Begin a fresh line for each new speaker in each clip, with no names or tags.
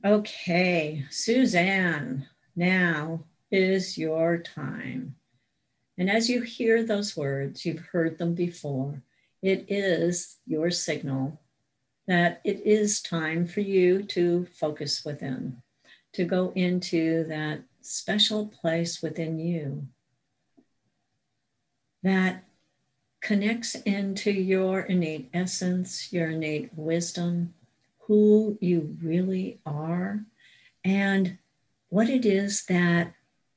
Okay, Suzanne, now is your time. And as you hear those words, you've heard them before, it is your signal that it is time for you to focus within, to go into that special place within you that connects into your innate essence, your innate wisdom, who you really are, and what it is that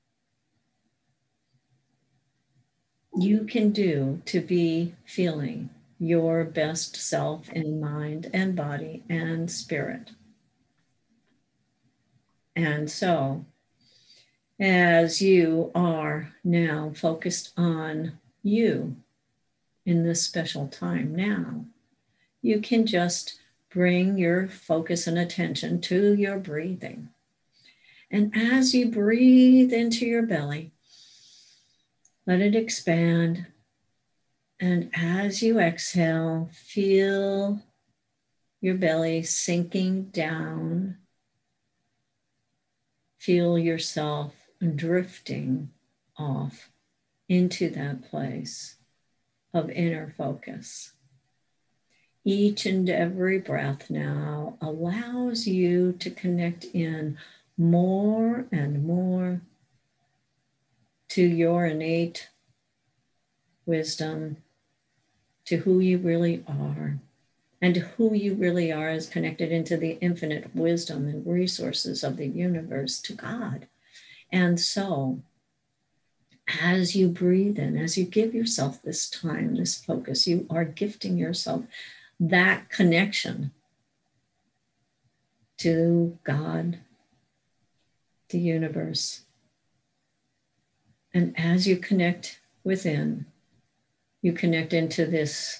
you can do to be feeling your best self in mind and body and spirit. And so, as you are now focused on you in this special time now, you can just bring your focus and attention to your breathing. And as you breathe into your belly, let it expand. And as you exhale, feel your belly sinking down. Feel yourself drifting off into that place of inner focus. Each and every breath now allows you to connect in more and more to your innate wisdom, to who you really are, and who you really are is connected into the infinite wisdom and resources of the universe, to God. And so, as you breathe in, as you give yourself this time, this focus, you are gifting yourself that connection to God, the universe. And as you connect within, you connect into this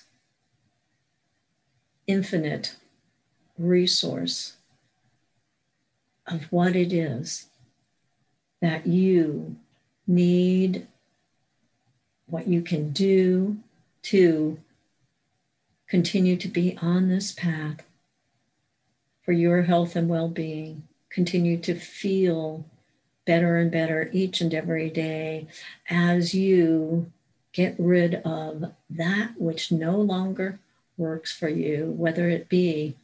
infinite resource of what it is that you need, what you can do to continue to be on this path for your health and well-being. Continue to feel better and better each and every day as you get rid of that which no longer works for you, whether it be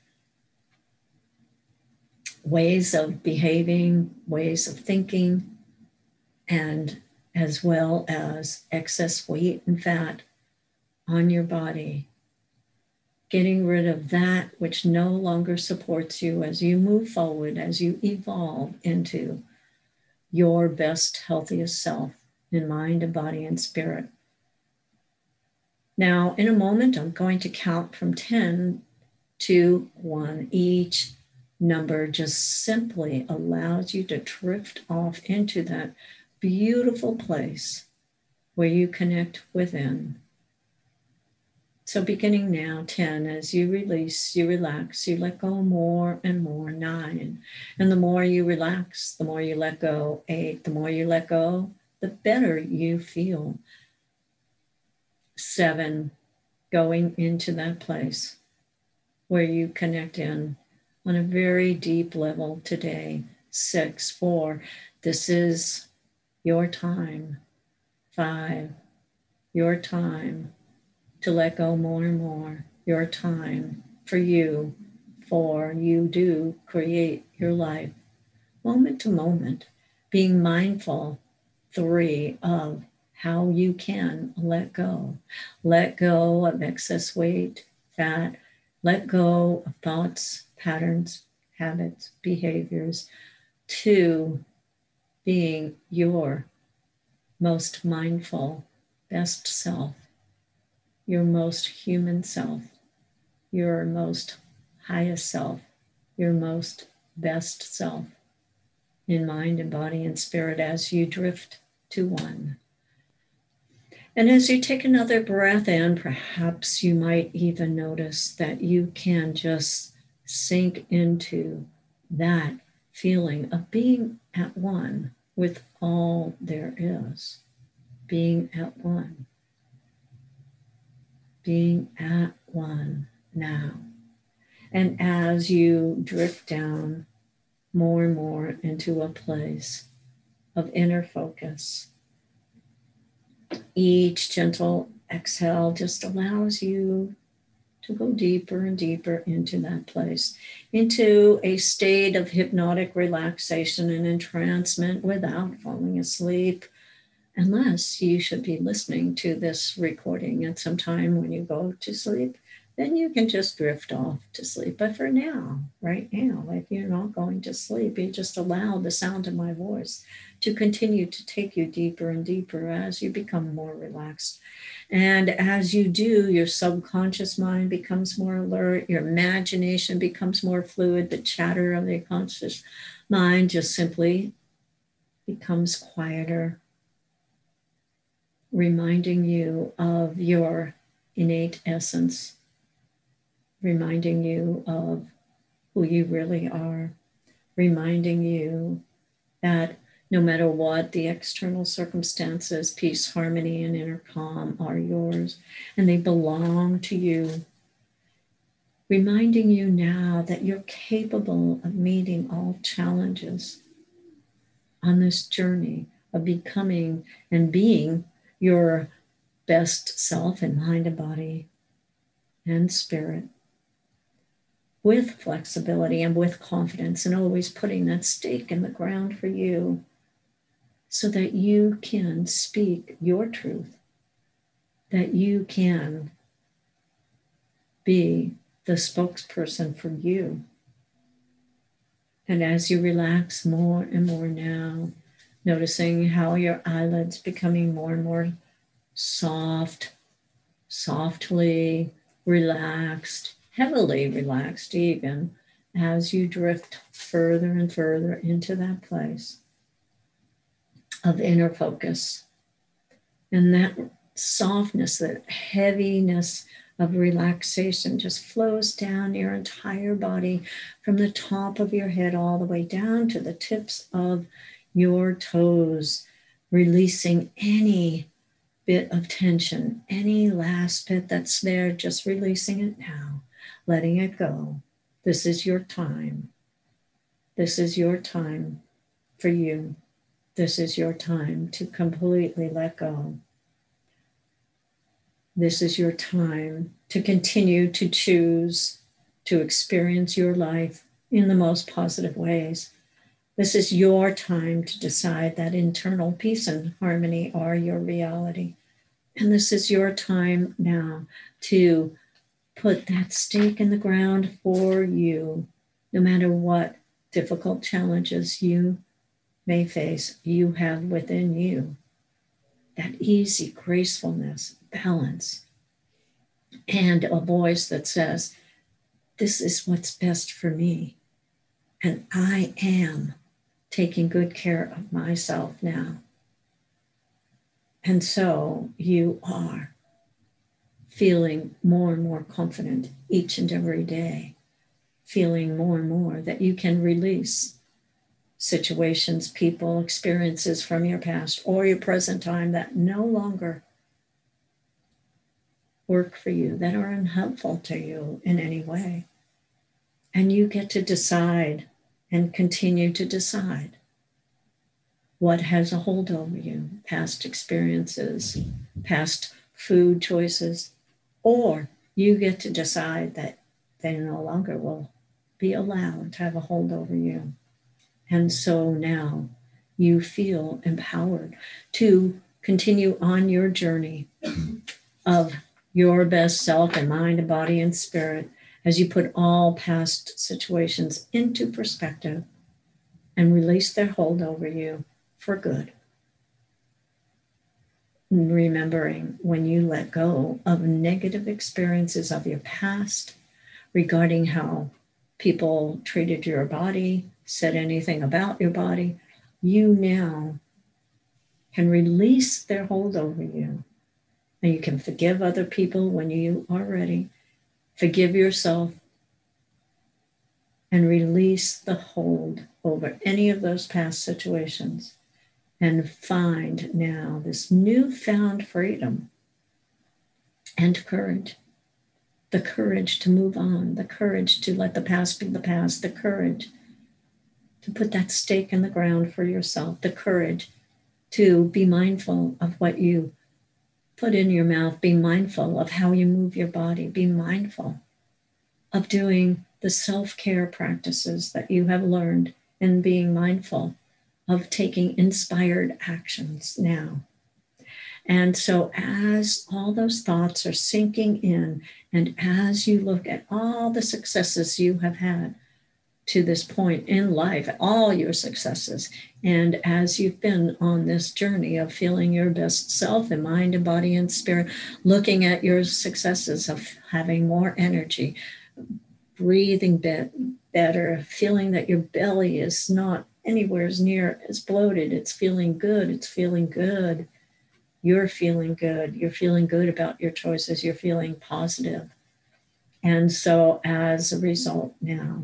ways of behaving, ways of thinking, and as well as excess weight and fat on your body. Getting rid of that which no longer supports you as you move forward, as you evolve into your best, healthiest self in mind and body and spirit. Now, in a moment, I'm going to count from 10 to 1. Each number just simply allows you to drift off into that beautiful place where you connect within. So beginning now, 10, as you release, you relax, you let go more and more. 9, and the more you relax, the more you let go. 8, the more you let go, the better you feel. 7, going into that place where you connect in on a very deep level today. 6, 4, this is your time. 5, your time to let go more and more, your time for you, for you do create your life moment to moment, being mindful, 3, of how you can let go of excess weight, fat, let go of thoughts, patterns, habits, behaviors, 2, being your most mindful, best self, your most human self, your most highest self, your most best self in mind and body and spirit as you drift to 1. And as you take another breath in, perhaps you might even notice that you can just sink into that feeling of being at one with all there is, being at one. Being at one now. And as you drift down more and more into a place of inner focus. Each gentle exhale just allows you to go deeper and deeper into that place, into a state of hypnotic relaxation and entrancement without falling asleep, unless you should be listening to this recording at some time when you go to sleep. Then you can just drift off to sleep. But for now, right now, if you're not going to sleep, you just allow the sound of my voice to continue to take you deeper and deeper as you become more relaxed. And as you do, your subconscious mind becomes more alert, your imagination becomes more fluid, the chatter of your conscious mind just simply becomes quieter, reminding you of your innate essence, reminding you of who you really are, reminding you that no matter what the external circumstances, peace, harmony, and inner calm are yours, and they belong to you. Reminding you now that you're capable of meeting all challenges on this journey of becoming and being your best self in mind and body and spirit, with flexibility and with confidence, and always putting that stake in the ground for you so that you can speak your truth, that you can be the spokesperson for you. And as you relax more and more now, noticing how your eyelids becoming more and more soft, softly relaxed, heavily relaxed even, as you drift further and further into that place of inner focus. And that softness, that heaviness of relaxation just flows down your entire body from the top of your head all the way down to the tips of your toes, releasing any bit of tension, any last bit that's there, just releasing it now, letting it go. This is your time. This is your time for you. This is your time to completely let go. This is your time to continue to choose to experience your life in the most positive ways. This is your time to decide that internal peace and harmony are your reality. And this is your time now to put that stake in the ground for you, no matter what difficult challenges you may face, you have within you that easy gracefulness, balance, and a voice that says, this is what's best for me. And I am taking good care of myself now. And so you are feeling more and more confident each and every day, feeling more and more that you can release situations, people, experiences from your past or your present time that no longer work for you, that are unhelpful to you in any way. And you get to decide and continue to decide what has a hold over you, past experiences, past food choices, or you get to decide that they no longer will be allowed to have a hold over you. And so now you feel empowered to continue on your journey of your best self in mind and body and spirit as you put all past situations into perspective and release their hold over you for good. Remembering when you let go of negative experiences of your past regarding how people treated your body, said anything about your body, you now can release their hold over you. And you can forgive other people when you are ready. Forgive yourself and release the hold over any of those past situations and find now this newfound freedom and courage. The courage to move on, the courage to let the past be the past, the courage to put that stake in the ground for yourself, the courage to be mindful of what you put in your mouth, be mindful of how you move your body, be mindful of doing the self-care practices that you have learned, and being mindful of taking inspired actions now. And so as all those thoughts are sinking in, and as you look at all the successes you have had to this point in life, all your successes, and as you've been on this journey of feeling your best self in mind and body and spirit, looking at your successes of having more energy, breathing better, feeling that your belly is not anywhere near as bloated, it's feeling good, it's feeling good. You're feeling good. You're feeling good about your choices. You're feeling positive. And so as a result now,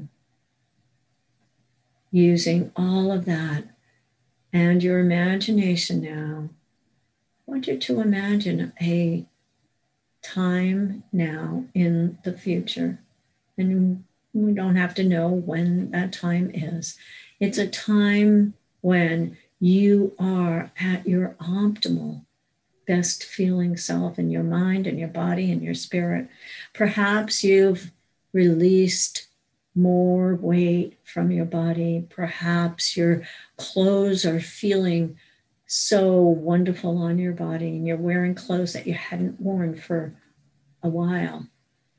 using all of that and your imagination now, I want you to imagine a time now in the future. And we don't have to know when that time is. It's a time when you are at your optimal best feeling self in your mind and your body and your spirit. Perhaps you've released more weight from your body. Perhaps your clothes are feeling so wonderful on your body and you're wearing clothes that you hadn't worn for a while.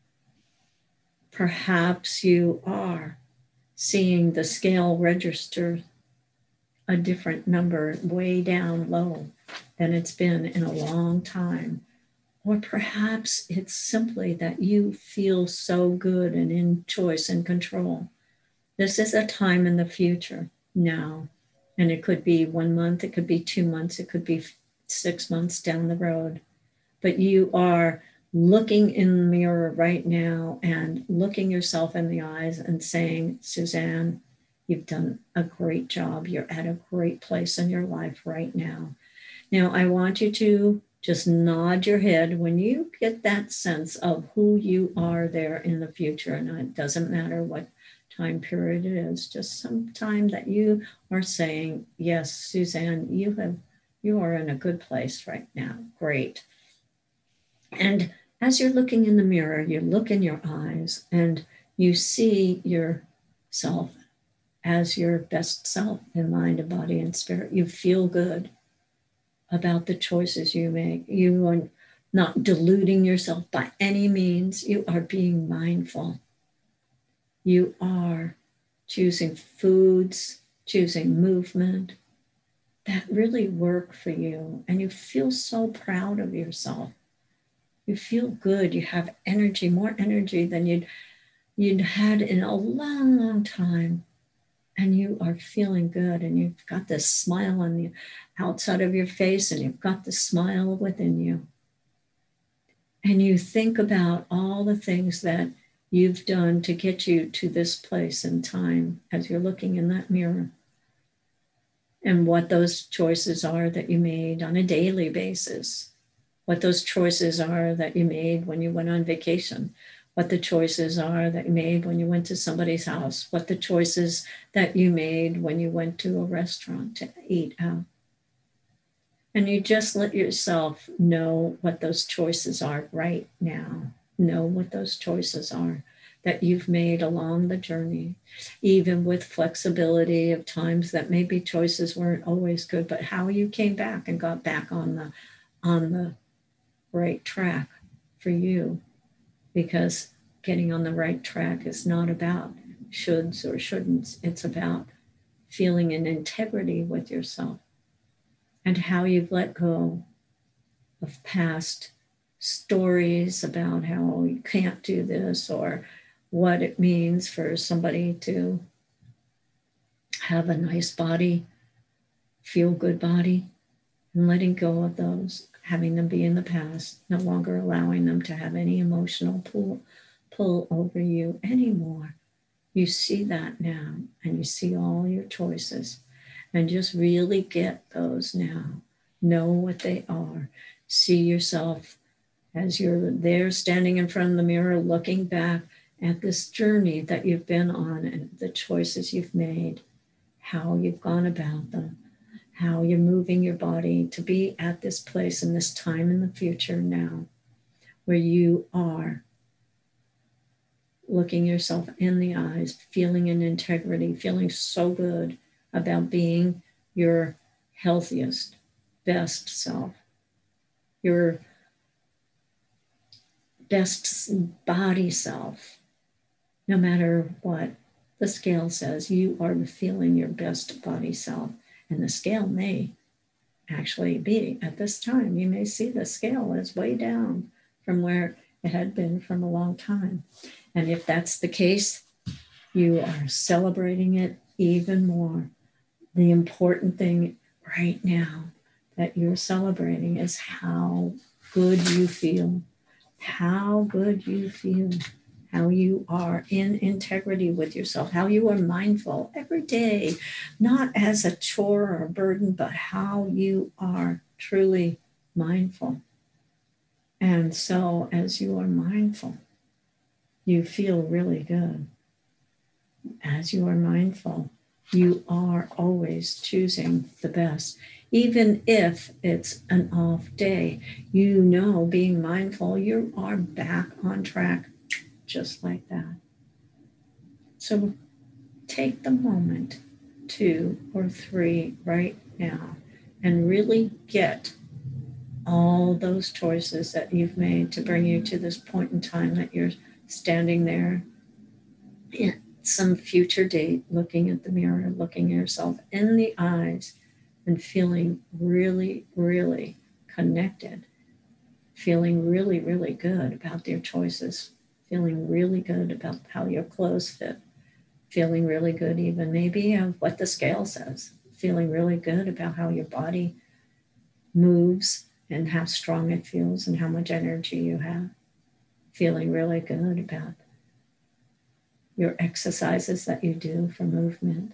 Perhaps you are seeing the scale register a different number way down low than it's been in a long time. Or perhaps it's simply that you feel so good and in choice and control. This is a time in the future now. And it could be 1 month, it could be 2 months, it could be 6 months down the road. But you are looking in the mirror right now and looking yourself in the eyes and saying, Suzanne, you've done a great job. You're at a great place in your life right now. Now, I want you to just nod your head when you get that sense of who you are there in the future. And it doesn't matter what time period it is, just some time that you are saying, yes, Suzanne, you are in a good place right now. Great. And as you're looking in the mirror, you look in your eyes and you see yourself as your best self in mind and body and spirit. You feel good about the choices you make. You are not deluding yourself by any means. You are being mindful. You are choosing foods, choosing movement that really work for you. And you feel so proud of yourself. You feel good. You have energy, more energy than you'd had in a long, long time. And you are feeling good. And you've got this smile on the outside of your face, and you've got the smile within you. And you think about all the things that you've done to get you to this place in time as you're looking in that mirror. And what those choices are that you made on a daily basis. What those choices are that you made when you went on vacation, what the choices are that you made when you went to somebody's house, what the choices that you made when you went to a restaurant to eat out. And you just let yourself know what those choices are right now. Know what those choices are that you've made along the journey, even with flexibility of times that maybe choices weren't always good, but how you came back and got back on the right track for you, because getting on the right track is not about shoulds or shouldn'ts. It's about feeling in integrity with yourself and how you've let go of past stories about how you can't do this or what it means for somebody to have a nice body, feel good body, and letting go of those, having them be in the past, no longer allowing them to have any emotional pull over you anymore. You see that now, and you see all your choices, and just really get those now. Know what they are. See yourself as you're there standing in front of the mirror, looking back at this journey that you've been on and the choices you've made. how you've gone about them, how you're moving your body to be at this place in this time in the future now, where you are looking yourself in the eyes, feeling an integrity, feeling so good about being your healthiest, best self, your best body self. No matter what the scale says, you are feeling your best body self. And the scale may actually be at this time, you may see the scale is way down from where it had been from a long time. And if that's the case, you are celebrating it even more. The important thing right now that you're celebrating is how good you feel, how good you feel, how you are in integrity with yourself, how you are mindful every day, not as a chore or a burden, but how you are truly mindful. And so as you are mindful, you feel really good. As you are mindful, you are always choosing the best. Even if it's an off day, you know, being mindful, you are back on track just like that. So take the moment, 2 or 3 right now, and really get all those choices that you've made to bring you to this point in time that you're standing there in some future date, looking at the mirror, looking at yourself in the eyes and feeling really, really connected, feeling really, really good about their choices, feeling really good about how your clothes fit, feeling really good even maybe of what the scale says, feeling really good about how your body moves and how strong it feels and how much energy you have, feeling really good about your exercises that you do for movement.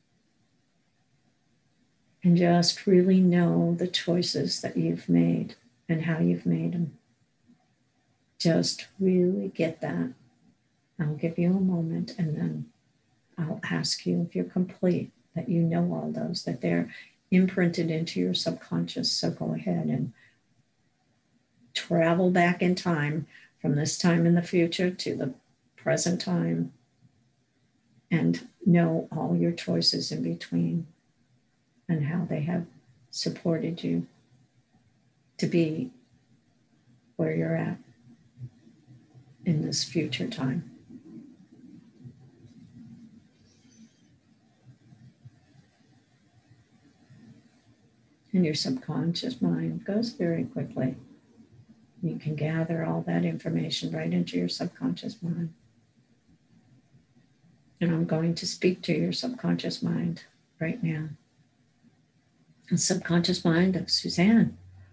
And just really know the choices that you've made and how you've made them. Just really get that. I'll give you a moment and then I'll ask you if you're complete, that you know all those, that they're imprinted into your subconscious. So go ahead and travel back in time from this time in the future to the present time and know all your choices in between and how they have supported you to be where you're at in this future time. And your subconscious mind goes very quickly. You can gather all that information right into your subconscious mind. And I'm going to speak to your subconscious mind right now. The subconscious mind of Suzanne.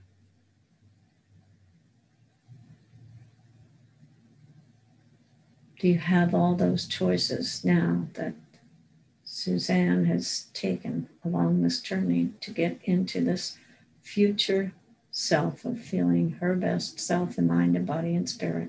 Do you have all those choices now that Suzanne has taken along this journey to get into this future self of feeling her best self in mind and body and spirit?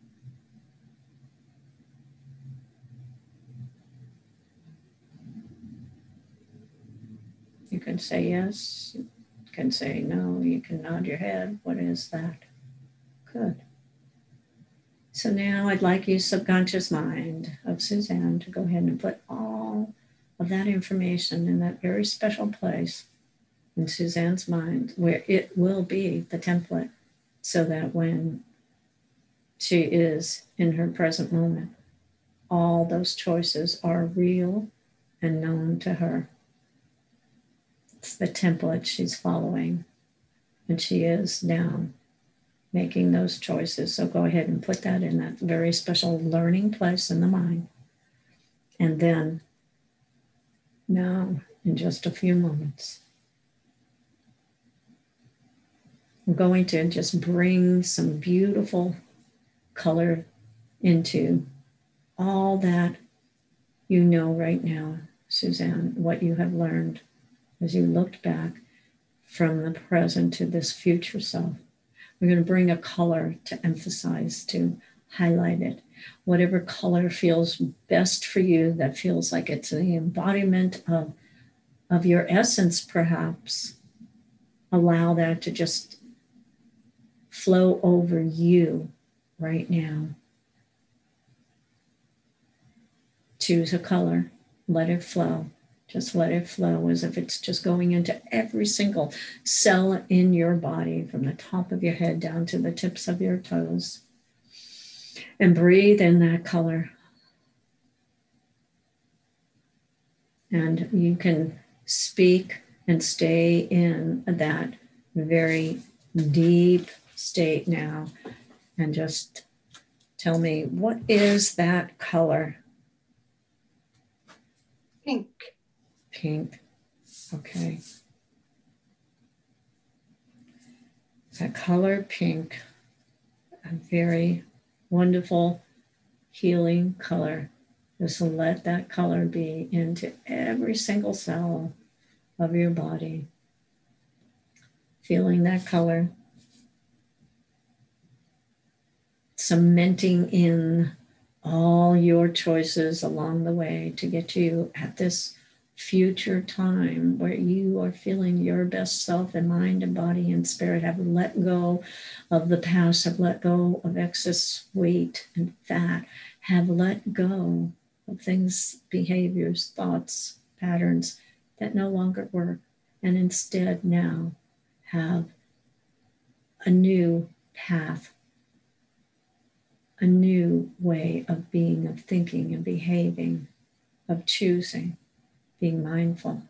You can say yes, you can say no, you can nod your head. What is that? Good. So now I'd like you, subconscious mind of Suzanne, to go ahead and put all of that information in that very special place in Suzanne's mind where it will be the template, so that when she is in her present moment, all those choices are real and known to her. It's the template she's following, and she is now making those choices. So go ahead and put that in that very special learning place in the mind. And then now, in just a few moments, I'm going to just bring some beautiful color into all that you know right now, Suzanne, what you have learned as you looked back from the present to this future self. We're going to bring a color to emphasize, to highlight it. Whatever color feels best for you, that feels like it's the embodiment of of your essence, perhaps. Allow that to just flow over you right now. Choose a color, let it flow. Just let it flow as if it's just going into every single cell in your body, from the top of your head down to the tips of your toes. And breathe in that color. And you can speak and stay in that very deep state now. And just tell me, what is that color?
Pink.
Pink. Okay. That color pink, a very wonderful healing color. Just let that color be into every single cell of your body. Feeling that color. Cementing in all your choices along the way to get you at this future time where you are feeling your best self in mind and body and spirit, have let go of the past, have let go of excess weight and fat, have let go of things, behaviors, thoughts, patterns that no longer work, and instead now have a new path, a new way of being, of thinking and behaving, of choosing, being mindful.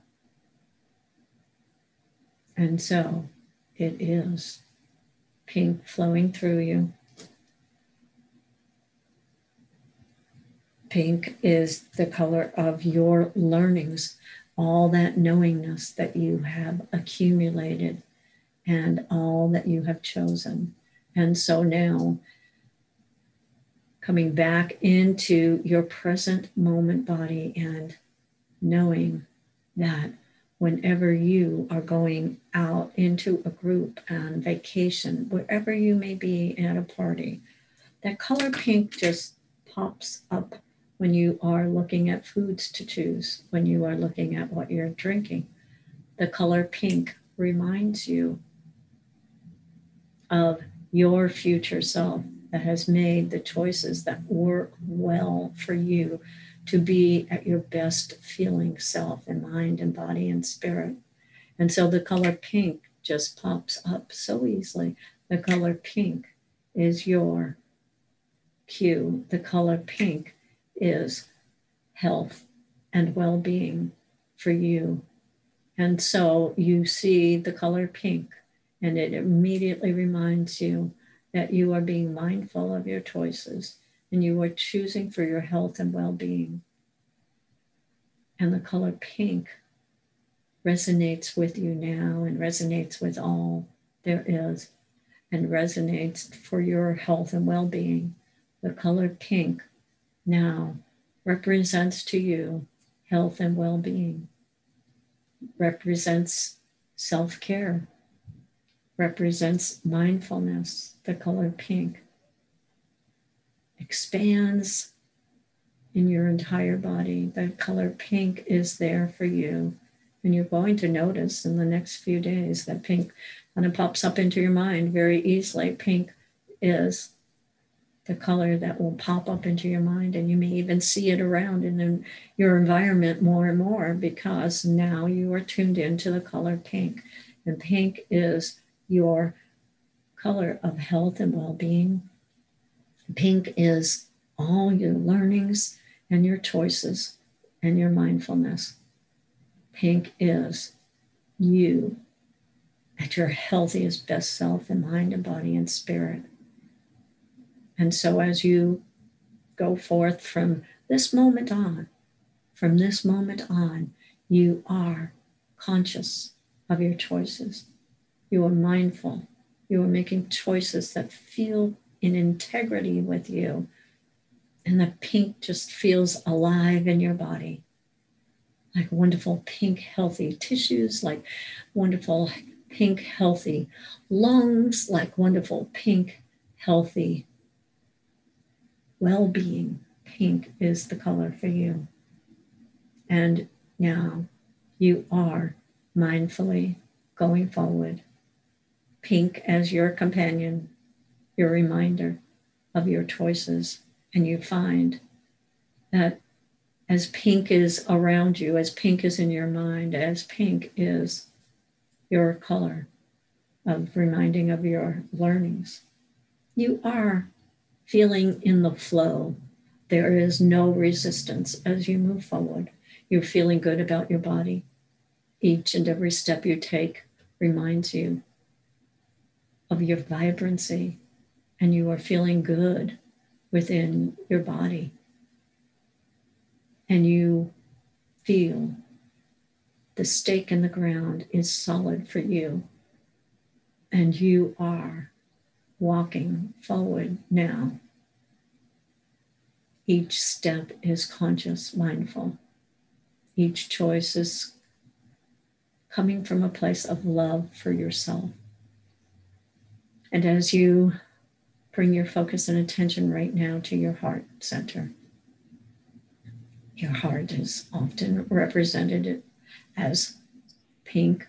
And so it is pink flowing through you. Pink is the color of your learnings, all that knowingness that you have accumulated and all that you have chosen. And so now, coming back into your present moment body and knowing that whenever you are going out into a group on vacation, wherever you may be at a party, that color pink just pops up when you are looking at foods to choose, when you are looking at what you're drinking. The color pink reminds you of your future self that has made the choices that work well for you to be at your best feeling self in mind and body and spirit. And so the color pink just pops up so easily. The color pink is your cue. The color pink is health and well-being for you. And so you see the color pink, and it immediately reminds you that you are being mindful of your choices and you are choosing for your health and well-being. And the color pink resonates with you now and resonates with all there is and resonates for your health and well-being. The color pink now represents to you health and well-being, represents self-care, represents mindfulness. The color pink expands in your entire body. The color pink is there for you. And you're going to notice in the next few days that pink kind of pops up into your mind very easily. Pink is the color that will pop up into your mind, and you may even see it around in your environment more and more because now you are tuned into the color pink. And pink is your color of health and well-being. Pink is all your learnings and your choices and your mindfulness. Pink is you at your healthiest, best self in mind and body and spirit. And so as you go forth from this moment on, you are conscious of your choices. You are mindful. You are making choices that feel in integrity with you. And the pink just feels alive in your body. Like wonderful pink healthy tissues, like wonderful pink healthy lungs, like wonderful pink healthy well-being. Pink is the color for you. And now You are mindfully going forward. Pink as your companion, your reminder of your choices. And you find that as pink is around you, as pink is in your mind, as pink is your color of reminding of your learnings, you are feeling in the flow. There is no resistance as you move forward. You're feeling good about your body. Each and every step you take reminds you of your vibrancy, and you are feeling good within your body. And you feel the stake in the ground is solid for you, and you are walking forward now. Each step is conscious, mindful. Each choice is coming from a place of love for yourself. And as you bring your focus and attention right now to your heart center, your heart is often represented as pink.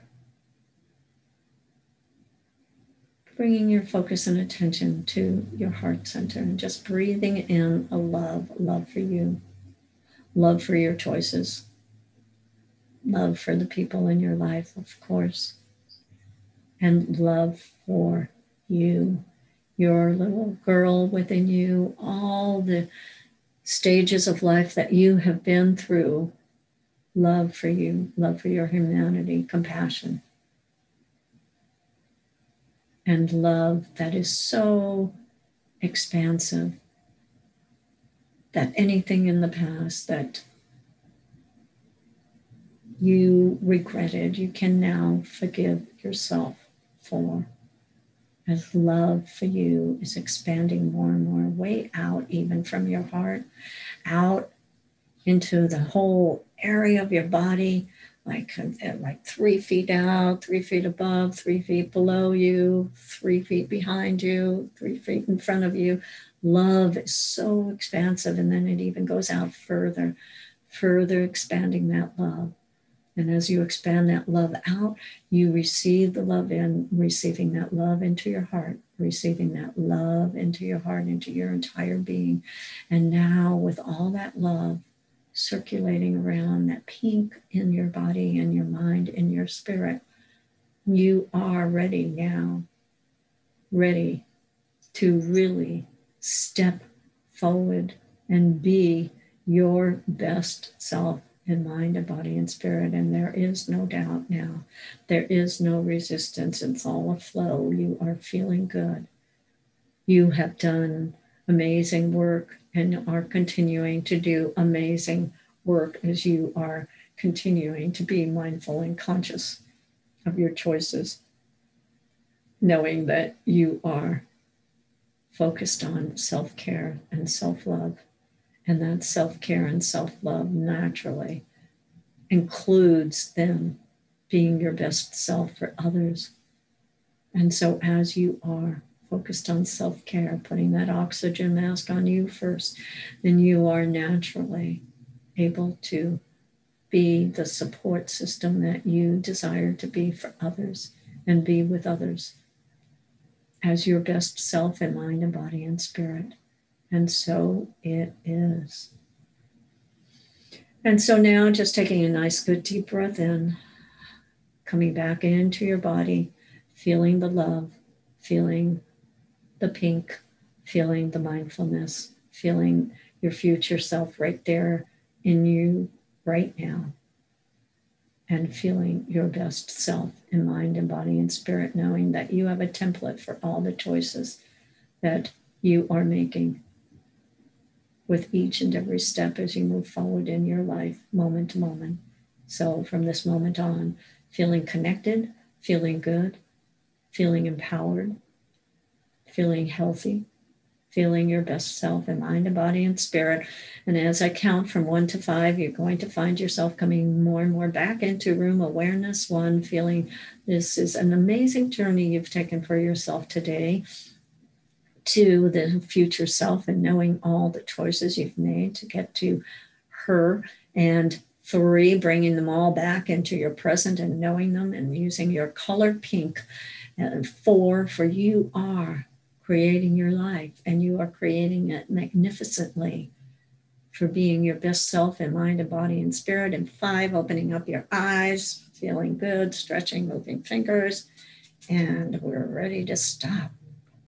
Bringing your focus and attention to your heart center and just breathing in a love for you, love for your choices, love for the people in your life, of course, and love for you, your little girl within you, all the stages of life that you have been through. Love for you, love for your humanity, compassion, and love that is so expansive that anything in the past that you regretted, you can now forgive yourself for. As love for you is expanding more and more, way out even from your heart, out into the whole area of your body, like 3 feet out, 3 feet above, 3 feet below you, 3 feet behind you, 3 feet in front of you. Love is so expansive, and then it even goes out further, further expanding that love. And as you expand that love out, you receive the love in, receiving that love into your heart, receiving that love into your heart, into your entire being. And now with all that love circulating around, that pink in your body and your mind and your spirit, you are ready now, ready to really step forward and be your best self in mind and body and spirit. And there is no doubt now. There is no resistance. It's all a flow. You are feeling good. You have done amazing work and are continuing to do amazing work as you are continuing to be mindful and conscious of your choices, knowing that you are focused on self-care and self-love. And that self-care and self-love naturally includes then being your best self for others. And so as you are focused on self-care, putting that oxygen mask on you first, then you are naturally able to be the support system that you desire to be for others and be with others as your best self in mind and body and spirit. And so it is. And so now just taking a nice good deep breath in, coming back into your body, feeling the love, feeling the pink, feeling the mindfulness, feeling your future self right there in you right now, and feeling your best self in mind and body and spirit, knowing that you have a template for all the choices that you are making with each and every step as you move forward in your life, moment to moment. So from this moment on, feeling connected, feeling good, feeling empowered, feeling healthy, feeling your best self in mind and body and spirit. And as I count from 1 to 5, you're going to find yourself coming more and more back into room awareness 1, feeling this is an amazing journey you've taken for yourself today to the future self, and knowing all the choices you've made to get to her, and 3, bringing them all back into your present and knowing them and using your color pink. And 4, for you are creating your life and you are creating it magnificently for being your best self in mind and body and spirit. And 5, opening up your eyes, feeling good, stretching, moving fingers. And we're ready to stop.